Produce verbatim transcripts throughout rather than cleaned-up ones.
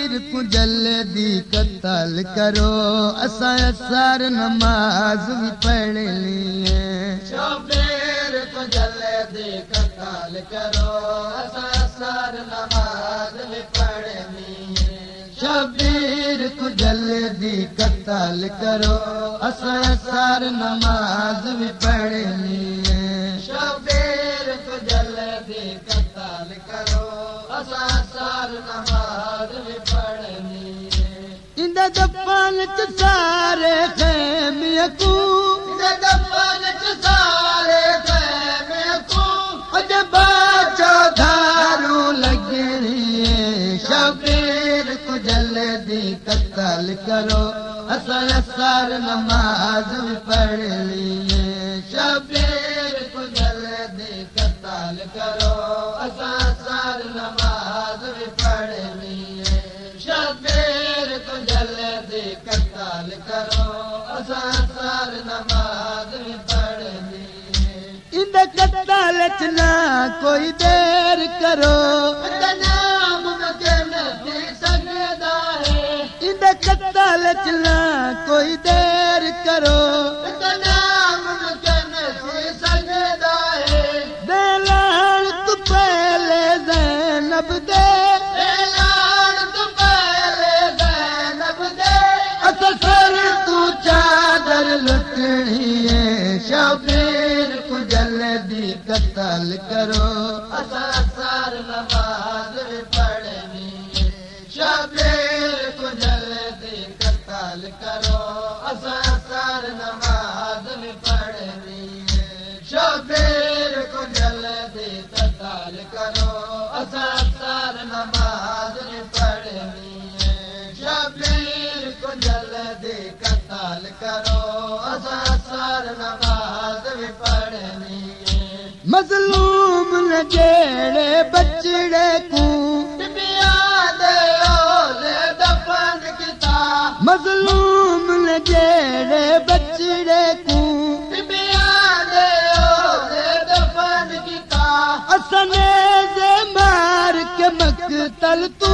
शबीर को जल्दी कत्ल करो असा असर नमाज भी पढ़ लिए शबीर को जल्दी कत्ल करो असा असर नमाज भी पढ़ लिए शबीर को जल्दी कत्ल करो असा असर नमाज भी पढ़ लिए शबीर को जल्दी कत्ल करो असा असर नमाज भी पढ़ लिए इंद दफन च सारे खैमिया को इंद दफन च सारे खैमिया को अज बाचा धारू लगनी शबीर को जल्दी कत्ल करो असा असर नमाज भी पढ़ लिए शबीर को जल्दी कत्ल करो असा असर नमाज भी पढ़ लिए शबीर को जल्दी कत्ल करो असा असर नमाज भी पढ़ लिए इंद कत्ल च ना कोई देर करो नाम मुमकिन थी सकदा है इंद कत्ल च ना कोई देर करो नाम मुमकिन थी सकदा है देलान तू पहले ज़ैनब दे ऐलान तो पहले ज़ैनब दे असर तू चादर लुटनी है शबीर को जल्दी कत्ल करो असा असर नमाज भी पढ़नी है शबीर को जल्दी कत्ल करो असा असर नमाज भी पढ़नी है शबीर को जल्दी कत्ल करो असा असर नमाज भी पढ़नी है शबीर को जल्दी कत्ल करो असा असर नमाज भी पढ़नी है मजलूम न जेड़े बचड़े को दफन किता मजलूम न जेड़े बचड़े को दफन किता असने जे मार के मकतल तू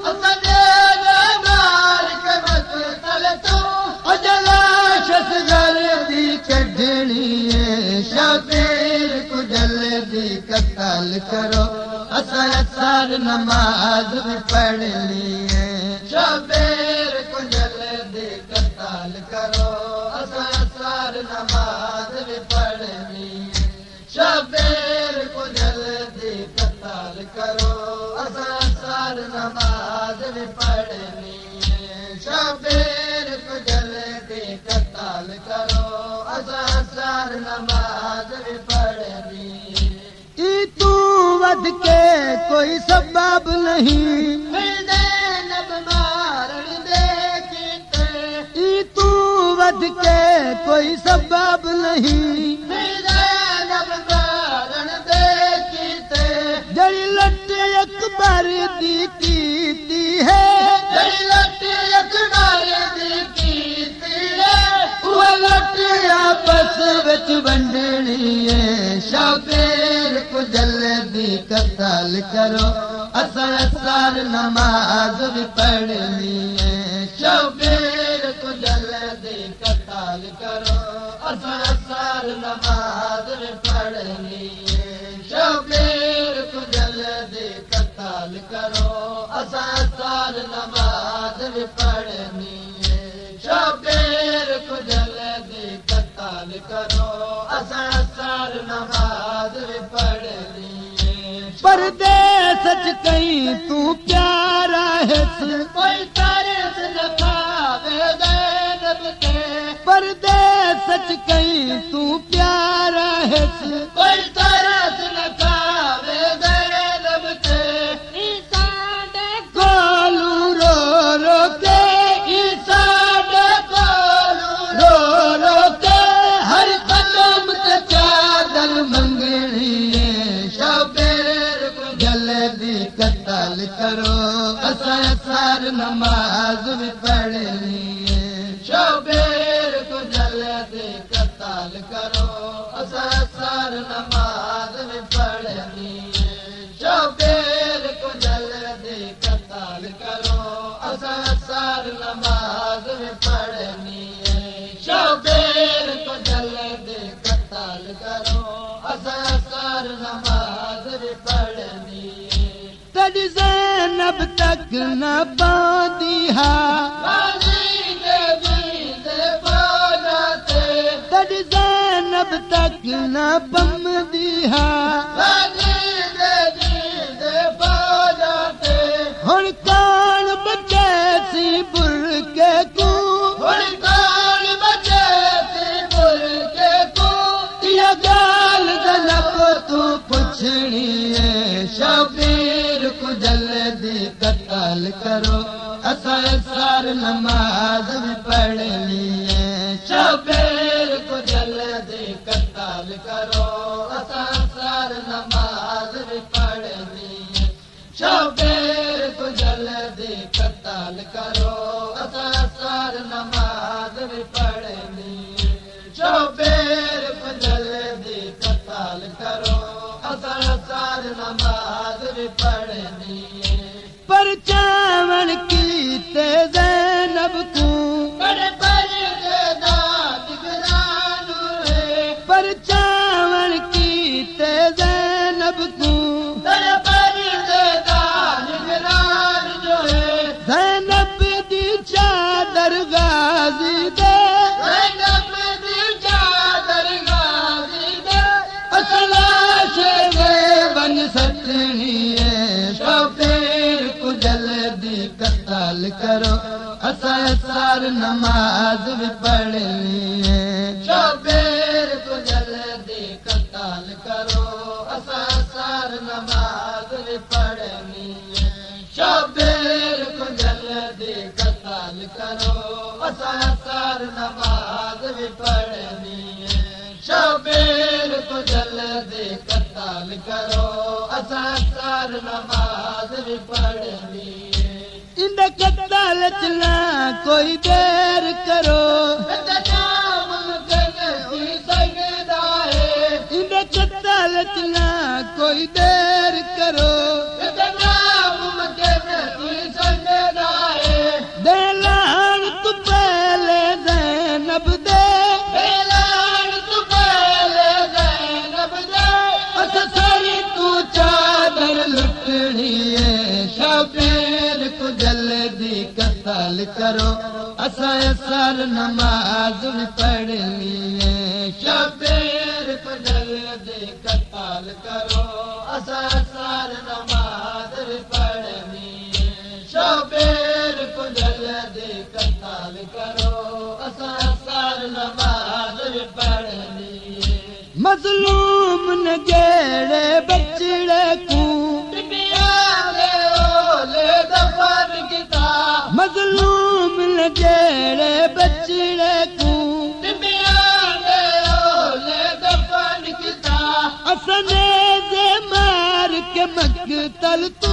मार के मकतल तू अजलाश जल्दी कढ़नी है शबीर को जल्दी कत्ल करो असा असर नमाज भी पढ़ लिए शबीर को जल्दी कत्ल करो असा असर नमाज भी पढ़नी है शबीर को जल्दी कत्ल करो असा असर नमाज भी पढ़नी है शबीर को जल्दी कत्ल करो असा असर नमाज भी पढ़नी है ई तू वध के कोई सबब नहीं ज़ैनब मारण दे कीते ई तू वध के कोई सबब नहीं ज़ैनब मारण दे कीते जड़ी लट अकबर दी कीती है जड़ी लट्टी अकबर दी कीती है वो लट आपस विच वंडनी है शबीर को जल्दी कत्ल करो असा असर नमाज भी पढ़नी है शबीर को जल्दी कत्ल करो असा असर नमाज भी पढ़नी है शबीर को जल्दी कत्ल करो असा असर नमाज भी पढ़नी है शबीर को जल्दी कत्ल करो असा असर नमाज भी पढ़नी है परदेस च कहीं तू प्यारा है कोई तरस न पावे ज़ैनब के परदेस च कहीं तू प्यारा है कोई तरस न पावे ज़ैनब के गोलू रो रो के साडे कोलू रो रो के हर कदम ते चादर मंगनी है शबीर को जल्दी कत्ल करो असा असर नमाज भी पढ़नी है शबीर को जल्दी कत्ल करो असा असर नमाज भी पढ़नी है शबीर को जल्दी कत्ल करो असां असर नमाज में पढ़नी है शबीर को जल्दी कत्ल करो असां असर नमाज में पढ़नी है तॾहिं ज़ैनब तक न पवंदी हा तॾहिं ज़ैनब तक न पवंदी हा हुण कौन बचैसी बुरके को इहा ॻाल्हि ज़ैनब तूं पुछणी है शबीर को जल्दी कत्ल करो असां असर नमाज में पढ़नी है शबीर को जल्दी कत्ल करो असां असर नमाज में पढ़नी है शबीर को जल्दी कत्ल करो असां असर नमाज में पढ़नी है शबीर को जल्दी कत्ल करो असां असर नमाज में पढ़नी है पर चावण की ते ज़ैनब को पर चावण की ते ज़ैनब को ज़ैनब दी चादर गाज़ी दे असलाश में बन सटनी है शबीर को जल्दी कत्ल करो असां असर नमाज में पढ़नी है शबीर को जल्दी कत्ल करो असां असर नमाज में पढ़नी है शबीर को जल्दी कत्ल करो असां असर नमाज में पढ़नी है शबीर को जल्दी कत्ल करो असां असर नमाज में पढ़नी है इन कत्ल चला कोई देर करो इन कत्ल चला कोई देर करो दे लान तू पहले ज़ैनब दे असरी तू चादर लुटनी है शबीर को जल्दी कत्ल करो असां असर नमाज में पढ़नी है शबीर को जल्दी कत्ल करो असां असर नमाज में पढ़नी है शबीर को जल्दी कत्ल करो असां असर नमाज में पढ़नी है मज़लूम न गेड़े बचड़े को मज़लूम न गेड़े बचड़े को असने जे मार के मक़तल तू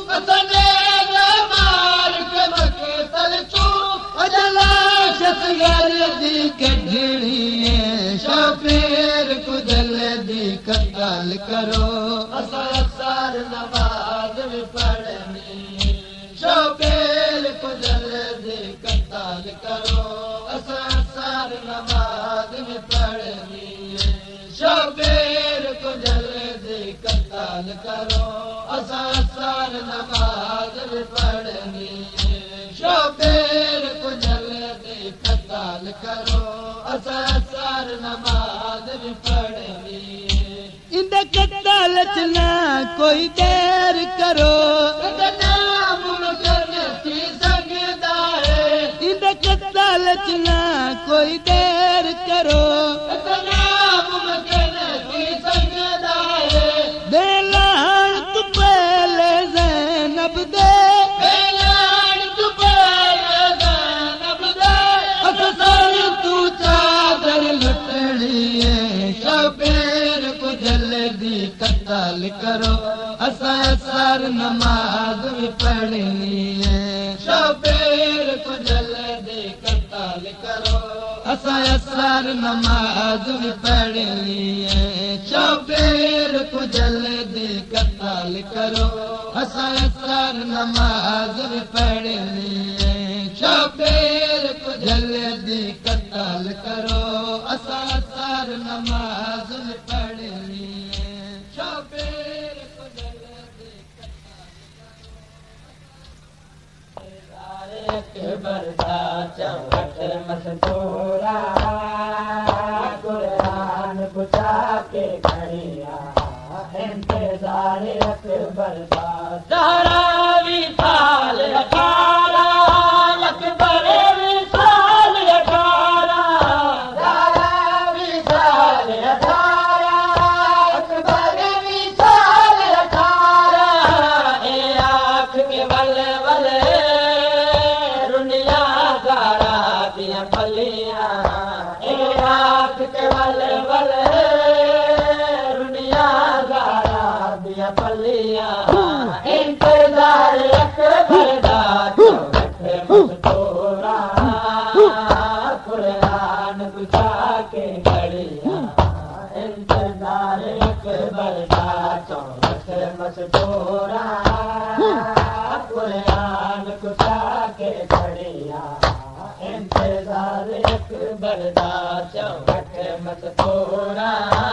अजलाश दी कढणी है शबीर को जल्दी कत्ल करो असां असर नमाज में पढ़नी है शबीर को जल्दी कत्ल करो असां असर नमाज में पढ़नी है शबीर को जल्दी कत्ल करो असां असर नमाज में पढ़नी है शबीर को जल्दी कत्ल करो असां असर नमाज में पढ़नी है इन कत्ल चला कोई देर करो इन कत्ल चला कोई देर करो दे लान तू पहले ज़ैनब दे असरी तू चादर लुटनी है शबीर को जल्दी कत्ल करो असां असर नमाज में पढ़नी है शबीर को जल्दी कत्ल करो असां असर नमाज भी पढ़नी है शबीर को जल्दी कत्ल करो असां असर नमाज भी पढ़नी है शबीर को जल्दी कत्ल करो असां असर नमाज भी पढ़नी है शबीर को जल्दी चौहठ मस्तूरा कुरान बुझा के खड़िया इंतजार अकबर का ज़हरा विशाल अठारह अकबर विशाल अठारह ज़हरा विशाल अठारह अकबर विशाल अठारह ए आँख के बल बल पलिया आँख के बल बल रुनिया गारा दिया पलिया इंतजार अकबर दा चौहठ मस्तूरा कुरान बुझा के खड़िया इंतजार अकबर दा चौहठ मस्तूरा कुरान बुझा के खड़िया इंतजार अकबर दा चौहठ मस्तूरा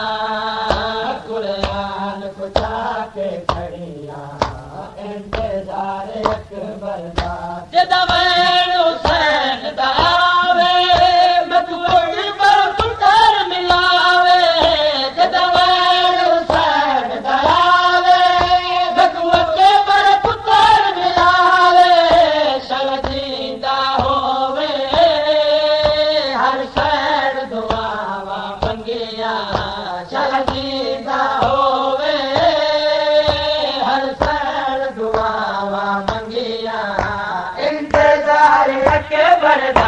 कुरान बुझा के खड़िया इंतजार अकबर दा जदा वैन हुसैन दा आवे मकबूल पर पुत्र मिलावे जदा वैन हुसैन दा आवे मकबूल पर पुत्र मिलावे शल जींदा होवे हर शहर दुआवा मंगिया शल जींदा होवे हर शहर दुआवा मंगिया इंतजार अकबर